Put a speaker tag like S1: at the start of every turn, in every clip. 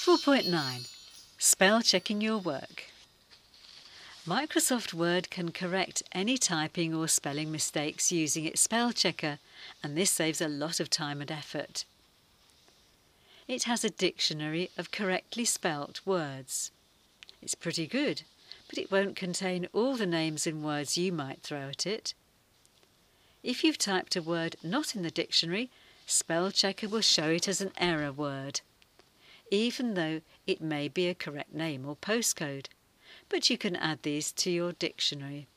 S1: 4.9 Spell checking your work. Microsoft Word can correct any typing or spelling mistakes using its spell checker, and this saves a lot of time and effort. It has a dictionary of correctly spelt words. It's pretty good, but it won't contain all the names and words you might throw at it. If you've typed a word not in the dictionary, Spell Checker will show it as an error word, even though it may be a correct name or postcode, but you can add these to your dictionary.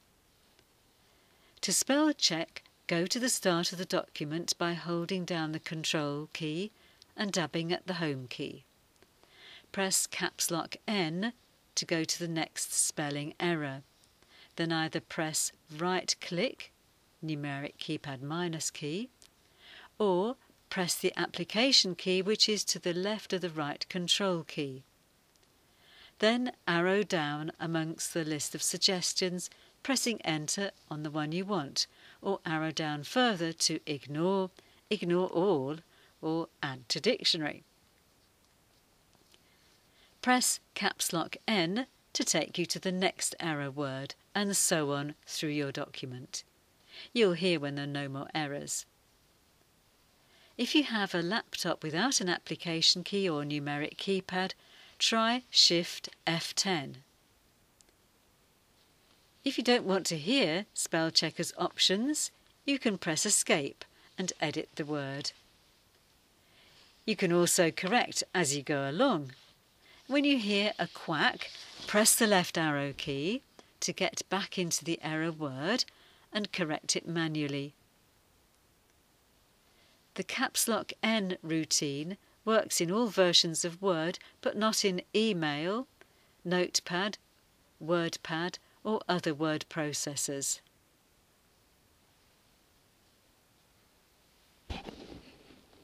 S1: To spell check, go to the start of the document by holding down the Control key and dabbing at the Home key. Press Caps Lock N to go to the next spelling error. Then either press right-click, numeric keypad minus key, or press the application key, which is to the left of the right Control key. Then arrow down amongst the list of suggestions, pressing Enter on the one you want, or arrow down further to Ignore, Ignore All, or Add to Dictionary. Press Caps Lock N to take you to the next error word, and so on through your document. You'll hear when there are no more errors. If you have a laptop without an application key or numeric keypad, try Shift F10. If you don't want to hear Spell Checker's options, you can press Escape and edit the word. You can also correct as you go along. When you hear a quack, press the left arrow key to get back into the error word and correct it manually. The Caps Lock N routine works in all versions of Word, but not in Email, Notepad, WordPad or other word processors.